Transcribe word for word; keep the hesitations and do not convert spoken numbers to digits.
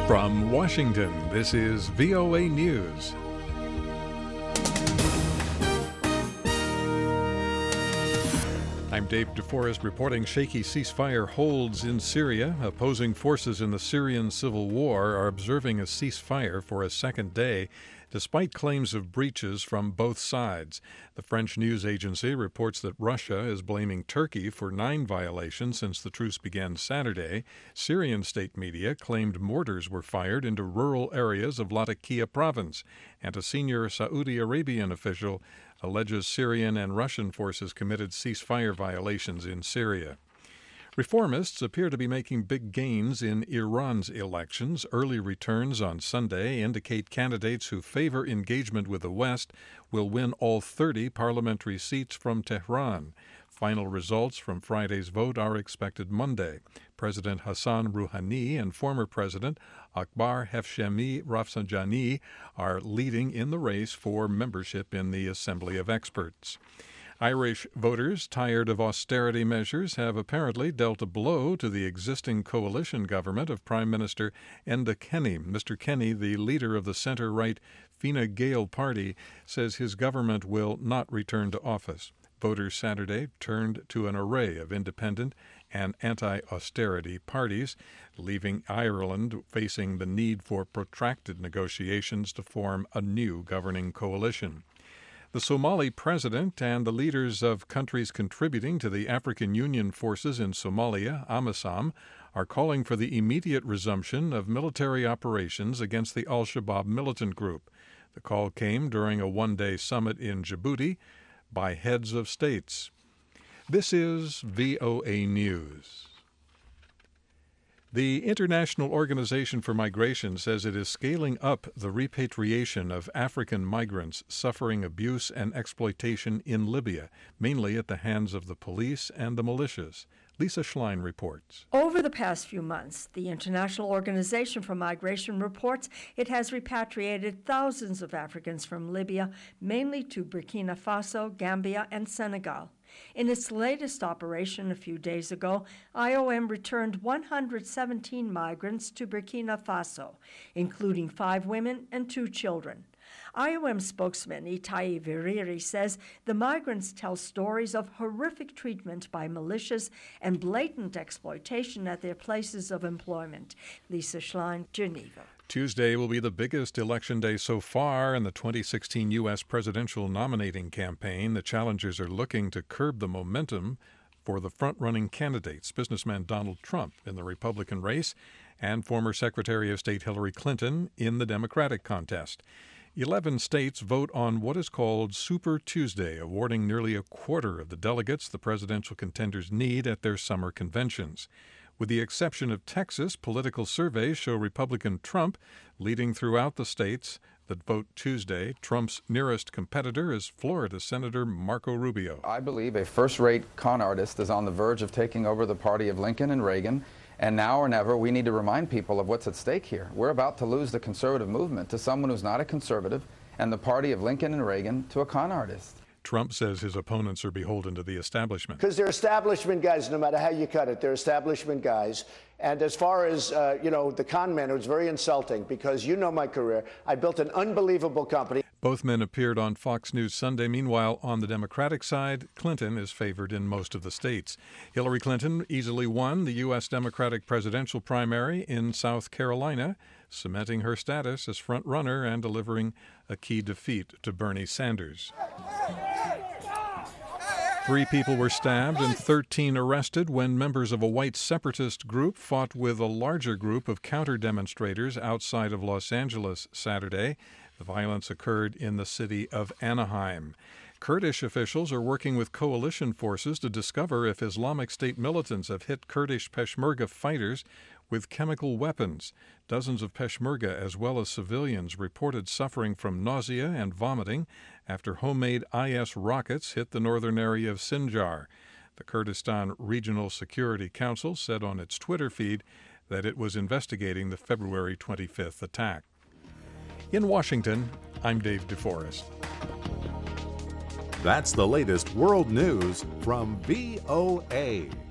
From Washington, this is V O A News. I'm Dave DeForest reporting shaky ceasefire holds in Syria. Opposing forces in the Syrian civil war are observing a ceasefire for a second day, despite claims of breaches from both sides. The French news agency reports that Russia is blaming Turkey for nine violations since the truce began Saturday. Syrian state media claimed mortars were fired into rural areas of Latakia province, and a senior Saudi Arabian official alleges Syrian and Russian forces committed ceasefire violations in Syria. Reformists appear to be making big gains in Iran's elections. Early returns on Sunday indicate candidates who favor engagement with the West will win all thirty parliamentary seats from Tehran. Final results from Friday's vote are expected Monday. President Hassan Rouhani and former President Akbar Hashemi Rafsanjani are leading in the race for membership in the Assembly of Experts. Irish voters, tired of austerity measures, have apparently dealt a blow to the existing coalition government of Prime Minister Enda Kenny. Mister Kenny, the leader of the centre-right Fine Gael party, says his government will not return to office. Voters Saturday turned to an array of independent and anti-austerity parties, leaving Ireland facing the need for protracted negotiations to form a new governing coalition. The Somali president and the leaders of countries contributing to the African Union forces in Somalia, AMISOM, are calling for the immediate resumption of military operations against the Al-Shabaab militant group. The call came during a one-day summit in Djibouti by heads of states. This is V O A News. The International Organization for Migration says it is scaling up the repatriation of African migrants suffering abuse and exploitation in Libya, mainly at the hands of the police and the militias. Lisa Schlein reports. Over the past few months, the International Organization for Migration reports it has repatriated thousands of Africans from Libya, mainly to Burkina Faso, Gambia, and Senegal. In its latest operation a few days ago, I O M returned one hundred seventeen migrants to Burkina Faso, including five women and two children. I O M spokesman Itai Viriri says the migrants tell stories of horrific treatment by militias and blatant exploitation at their places of employment. Lisa Schlein, Geneva. Tuesday will be the biggest election day so far in the twenty sixteen U S presidential nominating campaign. The challengers are looking to curb the momentum for the front-running candidates, businessman Donald Trump in the Republican race and former Secretary of State Hillary Clinton in the Democratic contest. Eleven states vote on what is called Super Tuesday, awarding nearly a quarter of the delegates the presidential contenders need at their summer conventions. With the exception of Texas, political surveys show Republican Trump leading throughout the states that vote Tuesday. Trump's nearest competitor is Florida Senator Marco Rubio. I believe a first-rate con artist is on the verge of taking over the party of Lincoln and Reagan, and now or never we need to remind people of what's at stake here. We're about to lose the conservative movement to someone who's not a conservative, and the party of Lincoln and Reagan to a con artist. Trump says his opponents are beholden to the establishment. Because they're establishment guys, no matter how you cut it. They're establishment guys. And as far as, uh, you know, the con man, it was very insulting because you know my career. I built an unbelievable company. Both men appeared on Fox News Sunday. Meanwhile, on the Democratic side, Clinton is favored in most of the states. Hillary Clinton easily won the U S Democratic presidential primary in South Carolina, cementing her status as front-runner and delivering a key defeat to Bernie Sanders. Three people were stabbed and thirteen arrested when members of a white separatist group fought with a larger group of counter-demonstrators outside of Los Angeles Saturday. The violence occurred in the city of Anaheim. Kurdish officials are working with coalition forces to discover if Islamic State militants have hit Kurdish Peshmerga fighters with chemical weapons. Dozens of Peshmerga, as well as civilians, reported suffering from nausea and vomiting after homemade I S rockets hit the northern area of Sinjar. The Kurdistan Regional Security Council said on its Twitter feed that it was investigating the February twenty-fifth attack. In Washington, I'm Dave DeForest. That's the latest world news from V O A.